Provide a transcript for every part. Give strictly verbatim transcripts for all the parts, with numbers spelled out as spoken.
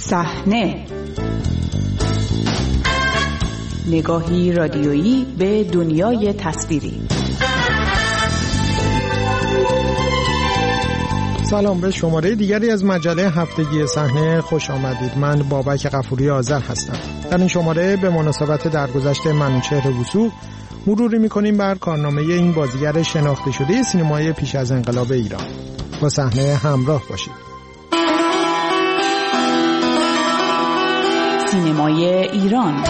صحنه، نگاهی رادیویی به دنیای تصویری. سلام، به شماره دیگری از مجله هفتگی صحنه خوش آمدید. من بابک غفوری آذر هستم. در این شماره به مناسبت درگذشت منوچهر وثوق مروری می‌کنیم بر کارنامه این بازیگر شناخته شده سینمای پیش از انقلاب ایران. با صحنه همراه باشید. سینمای ایران.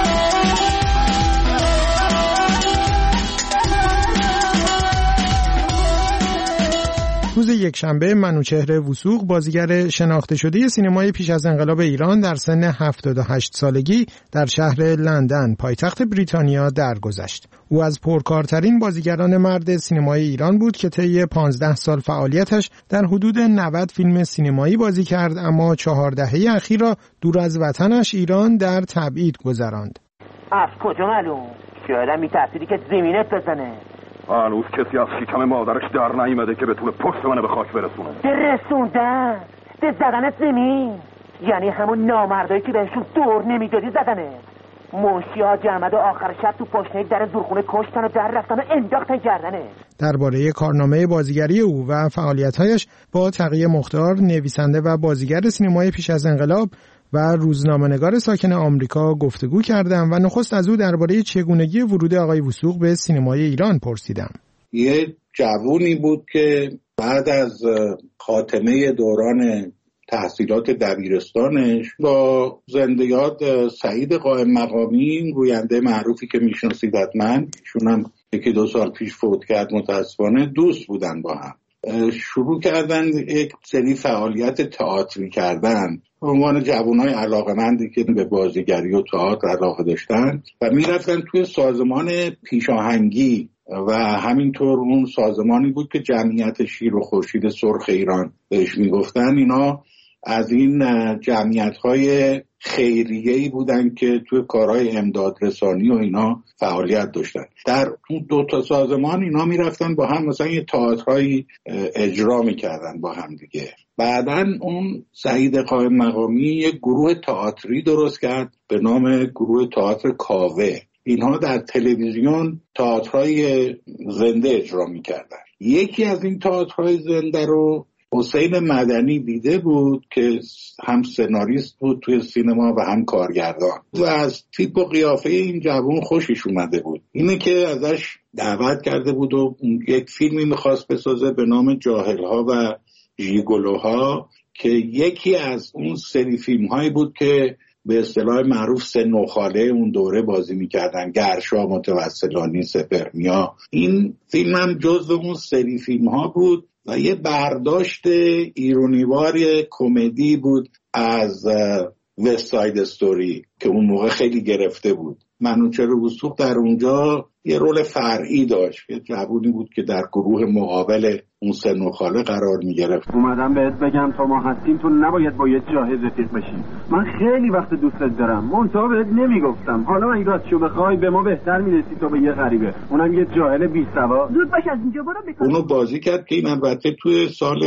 روز یکشنبه منوچهر وثوق بازیگر شناخته شده سینمای پیش از انقلاب ایران در سن هفتاد و هشت سالگی در شهر لندن پایتخت بریتانیا درگذشت. او از پرکارترین بازیگران مرد سینمای ایران بود که طی پانزده سال فعالیتش در حدود نود فیلم سینمایی بازی کرد، اما چهار دهه اخیر را دور از وطنش ایران در تبعید گذراند. از کجا معلوم؟ شاید هم می‌ترسیدی که زمینت بزنه. هنوز کسی از شکم مادرش در نیامده که بتونه پشت منو به خاک برسونه. ده رسوندن، ده زدنت زمین، یعنی همون نامردایی که بهشون دور نمیدادی زدنه. منشی‌ها جمعه و آخر شب تو پشنه در زورخونه کشتن و در رفتن و انداختن گردنه. درباره کارنامه بازیگری او و فعالیت‌هایش با تقی مختار، نویسنده و بازیگر سینمای پیش از انقلاب و روزنامه‌نگار ساکن آمریکا گفتگو کردم و نخست از او درباره چگونگی ورود آقای وثوق به سینمای ایران پرسیدم. یه جوونی بود که بعد از خاتمه دوران تحصیلات دبیرستانش با زنده یاد سعید قائم مقامی، گوینده معروفی که میشناسید حتما، ایشون هم یکی دو سال پیش فوت کرد متاسفانه، دوست بودن با هم. شروع کردن یک سری فعالیت تئاتری کردن به عنوان جوانای علاقه‌مندی که به بازیگری و تئاتر علاقه داشتن و میرفتن توی سازمان پیشاهنگی و همینطور اون سازمانی بود که جمعیت شیر و خورشید سرخ ایران بهش میگفتن. اینا از این جمعیت‌های خیریه‌ای بودن که توی کارهای امدادرسانی و اینا فعالیت داشتن. در اون دو تا سازمان اینا میرفتن با هم مثلا یه تئاترایی اجرا میکردن با هم دیگه. بعدن اون سعید قائم مقامی یه گروه تئاتری درست کرد به نام گروه تئاتر کاوه. اینها در تلویزیون تئاترهای زنده اجرا میکردن. یکی از این تئاترهای زنده رو حسین مدنی دیده بود که هم سناریست بود توی سینما و هم کارگردان و از تیپ و قیافه این جوان خوشش اومده بود. اینه که ازش دعوت کرده بود و یک فیلمی میخواست بسازه به نام جاهل‌ها و ژیگولوها که یکی از اون سری فیلم‌هایی بود که به اصطلاح معروف سن و خاله اون دوره بازی میکردن، گرشا، متوسلانی، سپهریا. این فیلم هم جزو اون سری فیلم‌ها بود و یه برداشت ایرونیوار کمدی بود از وست ساید استوری که اون موقع خیلی گرفته بود. منوچهر وثوق در اونجا یه رول فرعی داشت، یه جوونی بود که در گروه مقابل اون سن و خاله قرار میگرفت. اومدم بهت بگم تا ما هستیم تو نباید با یه جاهل رفیق بشیم. من خیلی وقت دوستت دارم، منتها بهت نمیگفتم. حالا اگه راستشو بخوای به ما بهتر میرسی تا به یه غریبه، اونم یه جاهل بی سواد. زود باش از اینجا برو بکن. اونو بازی کرد که این البته توی سال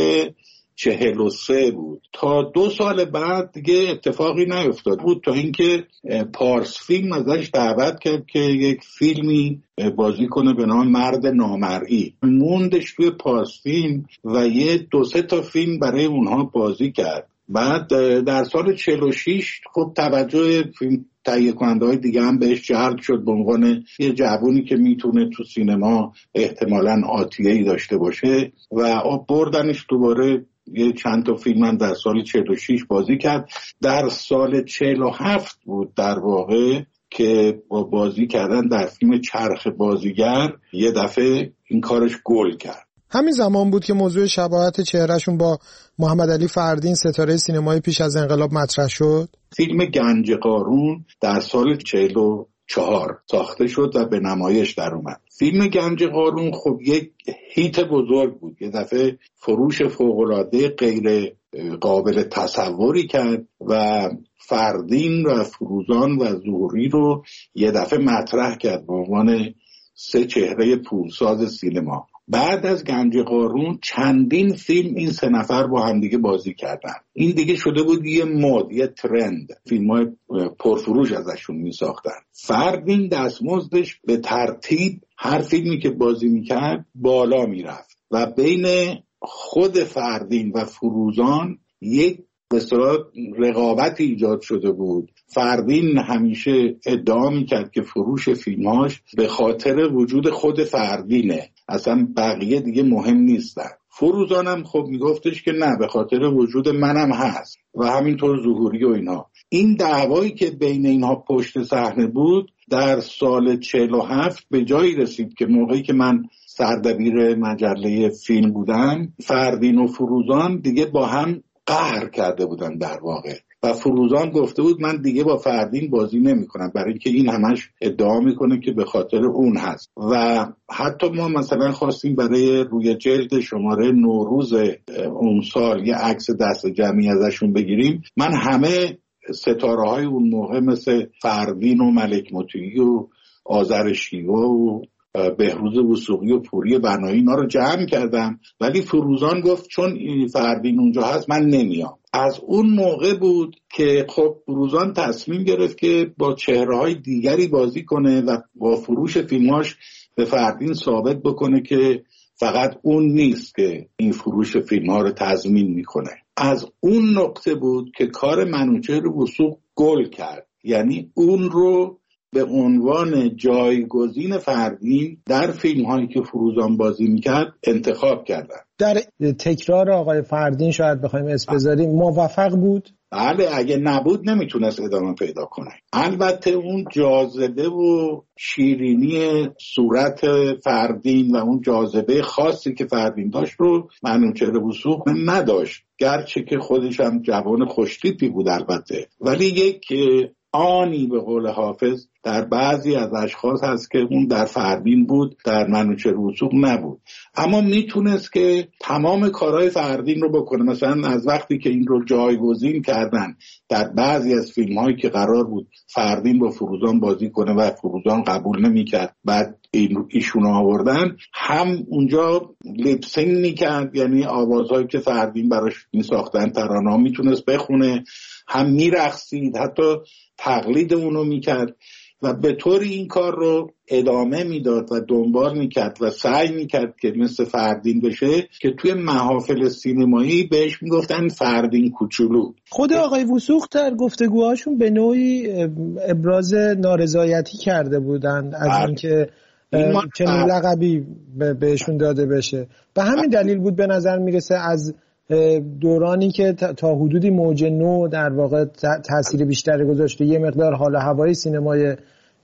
چهل و سه بود. تا دو سال بعد دیگه اتفاقی نیفتاد بود تا اینکه پارس فیلم ازش دعوت کرد که یک فیلمی بازی کنه به نام مرد نامرئی. موندش توی پارس فیلم و یه دو سه تا فیلم برای اونها بازی کرد. بعد در سال چهل و شش خب توجه فیلم تهیه کننده های دیگه هم بهش جلب شد به عنوان یه جوونی که میتونه تو سینما احتمالاً آتیه‌ای داشته باشه و بردنش دوباره. یه چند تا فیلم هم در سال چهل و شش بازی کرد. در سال چهل و هفت بود در واقع که با بازی کردن در فیلم چرخ بازیگر یه دفعه این کارش گل کرد. همین زمان بود که موضوع شباهت چهرهشون با محمد علی فردین ستاره سینمای پیش از انقلاب مطرح شد. فیلم گنج قارون در سال چهل و چهار ساخته شد و به نمایش در اومد. فیلم گنج قارون خب یک هیت بزرگ بود. یه دفعه فروش فوق‌العاده غیر قابل تصوری کرد و فردین و فروزان و زهری رو یه دفعه مطرح کرد به عنوان سه چهره پولساز سینما. بعد از گنج قارون چندین فیلم این سه نفر با هم دیگه بازی کردن. این دیگه شده بود یه مد، یه ترند، فیلم‌های پرفروش ازشون می‌ساختن. فردین دستمزدش به ترتیب هر فیلمی که بازی می‌کرد بالا می‌رفت و بین خود فردین و فروزان یک به اصطلاح رقابت ایجاد شده بود. فردین همیشه ادعا میکرد که فروش فیلماش به خاطر وجود خود فردینه، اصلا بقیه دیگه مهم نیستن. فروزان هم خب میگفتش که نه، به خاطر وجود منم هست و همینطور ظهوری و اینها. این دعوایی که بین اینها پشت صحنه بود در سال چهل و هفت به جایی رسید که موقعی که من سردبیر مجله فیلم بودم، فردین و فروزان دیگه با هم قهر کرده بودن در واقع و فروزان گفته بود من دیگه با فردین بازی نمی کنم، برای اینکه این همش ادعا میکنه که به خاطر اون هست. و حتی ما مثلا خواستیم برای روی جلد شماره نوروز اون سال یه عکس دست جمعی ازشون بگیریم. من همه ستاره های اون موقع مثل فردین و ملک مطیعی و آذر شیوا و بهروز وثوقی و پوری بنایی اینا رو جمع کردم، ولی فروزان گفت چون فردین اونجا هست من نمیام. از اون موقع بود که خب فروزان تصمیم گرفت که با چهره‌های دیگری بازی کنه و با فروش فیلماش به فردین ثابت بکنه که فقط اون نیست که این فروش فیلم‌ها رو تضمین میکنه. از اون نقطه بود که کار منوچهر وثوق گل کرد، یعنی اون رو به عنوان جایگزین فردین در فیلم هایی که فروزان بازی میکرد انتخاب کردن. در تکرار آقای فردین شاید بخوایم اسم بذاریم موفق بود؟ بله، اگه نبود نمیتونست ادامه پیدا کنه. البته اون جاذبه و شیرینی صورت فردین و اون جاذبه خاصی که فردین داشت رو منوچهر وثوق نداشت، گرچه که خودش هم جوان خوشتیپی بود البته، ولی یک آنی به قول حافظ در بعضی از اشخاص هست که اون در فردین بود، در منوچهر وثوق نبود. اما میتونست که تمام کارهای فردین رو بکنه. مثلا از وقتی که این رو جایگزین کردن در بعضی از فیلم هایی که قرار بود فردین با فروزان بازی کنه و فروزان قبول نمیکرد، بعد این ایشون آوردن، هم اونجا لیپسینگ میکرد، یعنی آوازهایی که فردین براش میساختن ترانه‌ها میتونست بخونه، هم میرقصید، حتی تقلید اونو میکرد و به طوری این کار رو ادامه میداد و دنبال میکرد و سعی میکرد که مثل فردین بشه که توی محافل سینمایی بهش میگفتن فردین کوچولو. خود آقای وثوق در گفتگوهاشون به نوعی ابراز نارضایتی کرده بودن از اینکه چنین لقبی بهشون داده بشه. به همین دلیل بود به نظر میرسه از دورانی که تا حدودی موج نو در واقع تأثیر بیشتری گذاشته، یه مقدار حال هوای سینمای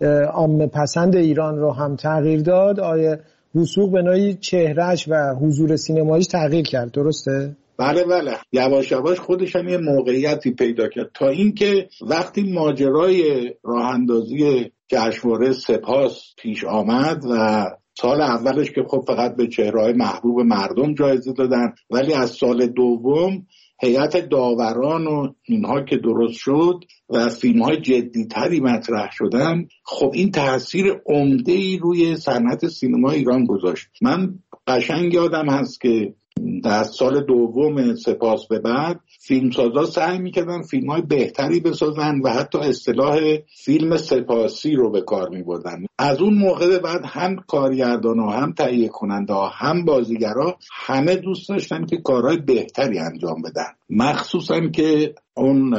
عامه پسند ایران رو هم تغییر داد، آیه وثوق به نوعی چهرهش و حضور سینماییش تغییر کرد، درسته؟ بله بله، یواش یواش خودش هم یه موقعیتی پیدا کرد تا اینکه وقتی ماجرای راه اندازی جشنواره سپاس پیش آمد و سال اولش که خب فقط به چهره‌های محبوب مردم جایزه دادن، ولی از سال دوم هیئت داوران و اینها که درست شد و فیلم‌های جدی‌تری مطرح شدن، خب این تاثیر عمده‌ای روی صنعت سینما ایران گذاشت. من قشنگ یادم هست که در سال دوم سپاس به بعد فیلمسازا سعی می‌کردن فیلم‌های بهتری بسازن و حتی اصطلاح فیلم سپاسی رو به کار می‌بردن. از اون موقع به بعد هم کارگردان‌ها، هم تهیه کننده‌ها، هم بازیگرا همه دوست داشتن که کارهای بهتری انجام بدن، مخصوصاً که اون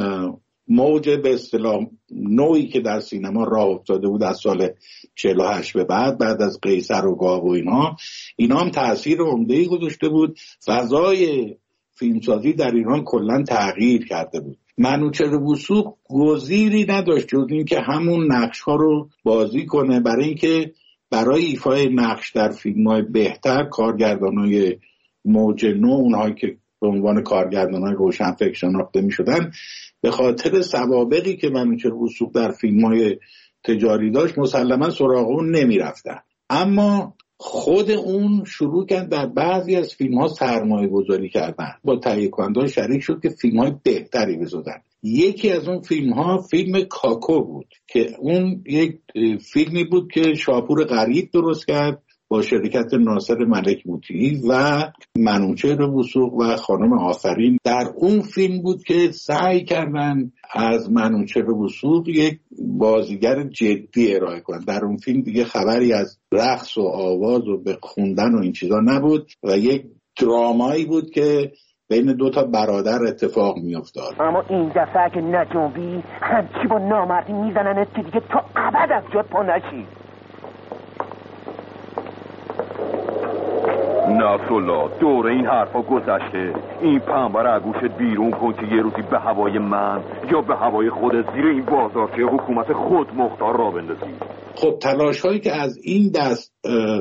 موج به اصطلاح نوعی که در سینما راه افتاده بود از سال چهل و هشت به بعد، بعد از قیصر و گاو و اینها اینا هم تأثیر عمده‌ای گذاشته بود. فضای فیلمسازی در ایران کلاً تغییر کرده بود. منوچهر وثوق گزیری نداشت جز این که همون نقش‌ها رو بازی کنه، برای اینکه برای ایفای نقش در فیلم‌های بهتر کارگردانای موج نو، اونهایی که به عنوان کارگردانای روشنفکر شناخته می‌شدن، به خاطر سوابقی که منوچهر وثوق در فیلم‌های تجاری داشت مسلماً سراغ اون نمی‌رفتن. اما خود اون شروع کرد در بعضی از فیلم‌ها سرمایه گذاری کردن، با تهیه کننده‌ها شریک شد که فیلم‌های بهتری بسازن. یکی از اون فیلم ها فیلم کاکو بود که اون یک فیلمی بود که شاپور غریب درست کرد با شرکت ناصر ملک موطیی و منوچهر وثوق و خانم آفرین. در اون فیلم بود که سعی کردن از منوچهر وثوق یک بازیگر جدی ارائه کنن. در اون فیلم دیگه خبری از رقص و آواز و به خوندن و این چیزا نبود و یک درامایی بود که بین دو تا برادر اتفاق می افتاد. اما این دفعه اگه نجنبی همچی با نامردی میزننت که دیگه تا ابد از جات پا نشی. نصرالله دوره این حرفا گذشته. این پنبه رو گوشت بیرون کن که یه روزی به هوای من یا به هوای خودت زیر این بازارچه حکومت خود مختار را بندازی. خب تلاش هایی که از این دست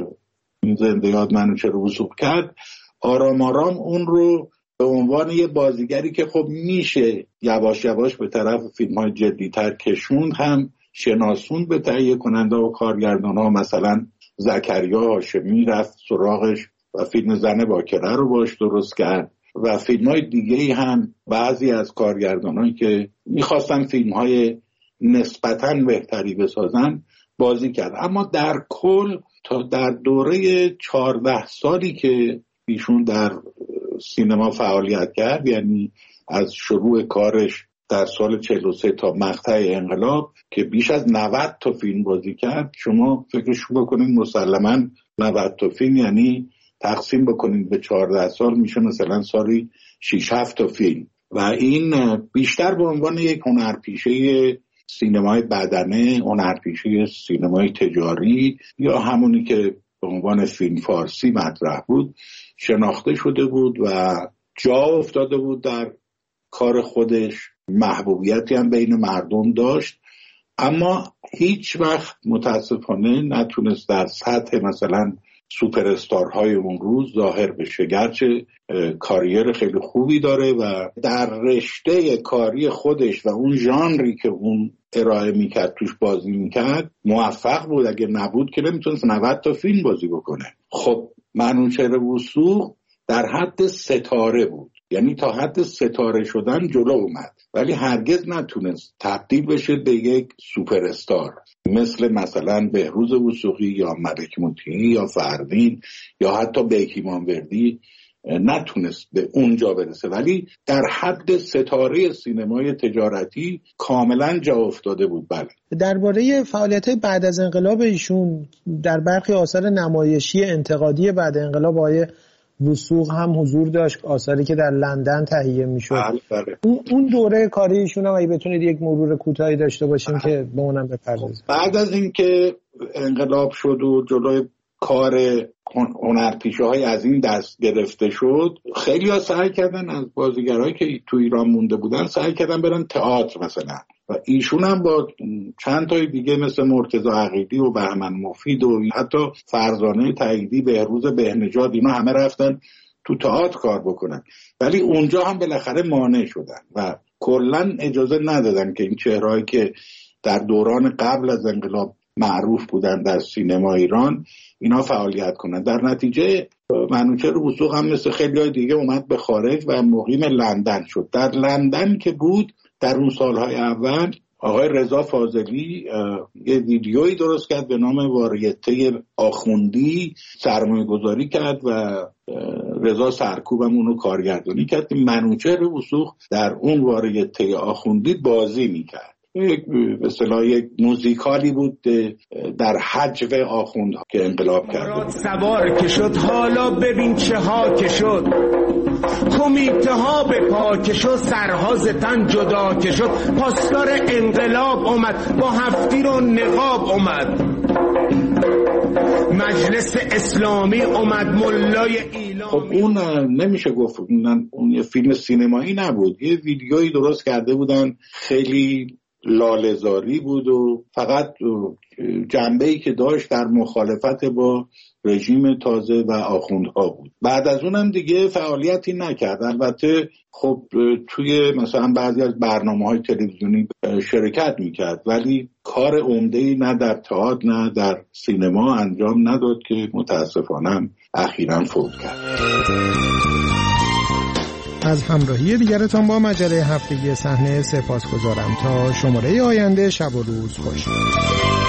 این زنده یاد منوچهر وثوق کرد آرام آرام اون رو به عنوان یه بازیگری که خب میشه یواش یواش به طرف فیلم های جدی‌تر کشوند هم شناسون به تهیه کننده و کارگردان ها. مثلا زکریا هاشمی رفت سراغش و فیلم زن باکره رو باش درست کرد و فیلم های دیگه هم بعضی از کارگردانایی که میخواستن فیلم های نسبتاً بهتری بسازن بازی کرد. اما در کل تا در دوره چهارده سالی که ایشون در سینما فعالیت کرد، یعنی از شروع کارش در سال چهل و سه تا مقطع انقلاب که بیش از نود تا فیلم بازی کرد، شما فکرش بکنید مسلماً نود تا فیلم یعنی تقسیم بکنید به چهارده سال میشه مثلا سالی شش هفت تا فیلم و این بیشتر به عنوان یک هنرپیشه سینمای بدنه، هنرپیشه سینمای تجاری یا همونی که به عنوان فیلم فارسی مطرح بود شناخته شده بود و جا افتاده بود در کار خودش. محبوبیتی هم بین مردم داشت اما هیچ وقت متاسفانه نتونست در سطح مثلا سوپر استارهای اون روز ظاهر بشه، گرچه کاریر خیلی خوبی داره و در رشته کاری خودش و اون ژانری که اون ارائه میکرد توش بازی میکرد موفق بود. اگه نبود که نمیتونست نود تا فیلم بازی بکنه. خب منوچهر وثوق در حد ستاره بود، یعنی تا حد ستاره شدن جلو اومد ولی هرگز نتونست تبدیل بشه به یک سوپر استار مثل مثلا بهروز وثوقی یا ملک موطیی یا فروین یا حتی بیکی مانوردی. نتونست به اونجا برسه ولی در حد ستاره سینمای تجارتی کاملا جا افتاده بود. بله. درباره فعالیت‌های بعد از انقلاب ایشون در برخی آثار نمایشی انتقادی بعد انقلاب آقای وثوق هم حضور داشت، آثاری که در لندن تهیه میشد. بله. اون دوره کاری ایشون هم اگه بتونید یک مرور کوتاهی داشته باشیم بله. که به اونم بپردازیم. بعد از اینکه انقلاب شد و جلوی کار هنرپیشه های از این دست گرفته شد، خیلی ها سعی کردن از بازیگرهایی که تو ایران مونده بودن سعی کردن برن تئاتر مثلا و ایشون هم با چند تای دیگه مثل مرتضی عقیلی و بهمن مفید و حتی فرزانه تاییدی، بهروز بهنژاد، اینا همه رفتن تو تئاتر کار بکنن ولی اونجا هم بالاخره مانع شدن و کلا اجازه ندادن که این چهرهایی که در دوران قبل از انقلاب معروف بودن در سینما ایران اینا فعالیت کنن. در نتیجه منوچهر وثوق هم مثل خیلی های دیگه اومد به خارج و مقیم لندن شد. در لندن که بود در اون سالهای اول آقای رضا فاضلی یه ویدیویی درست کرد به نام واریته آخوندی، سرمایه گذاری کرد و رضا سرکوبم اونو کارگردانی کرد. منوچهر وثوق در اون واریته آخوندی بازی میکرد. یک به اصطلاح یک موزیکالی بود در حجو آخوندها که انقلاب کرد. سوار که شد حالا ببین چه ها که شد، کمیته ها به پا که شد، سرها ز تن جدا که شد، پاسدار انقلاب اومد با هفتیر و نقاب اومد، مجلس اسلامی اومد ملای ایلامی. خب اون نمیشه گفت اون, اون یه فیلم سینمایی نبود، یه ویدیویی درست کرده بودن خیلی لاله‌زاری بود و فقط جنبه‌ای که داشت در مخالفت با رژیم تازه و آخوندها بود. بعد از اونم دیگه فعالیتی نکرد. البته خب توی مثلا بعضی از برنامه‌های تلویزیونی شرکت میکرد ولی کار عمده‌ای نه در تئاتر نه در سینما انجام نداد که متاسفانه اخیراً فوت کرد. از همراهی دیگرتان با مجله هفتگی صحنه سپاسگزارم. تا شماره آینده، شب و روز خوش.